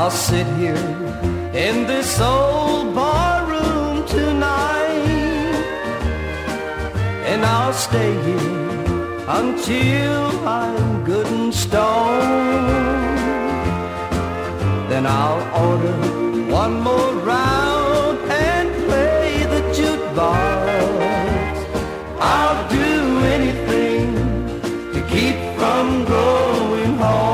I'll sit here in this old barroom tonight, and I'll stay here until I'm good and stoned. Then I'll order one more round and play the jukebox. I'll do anything to keep from going home.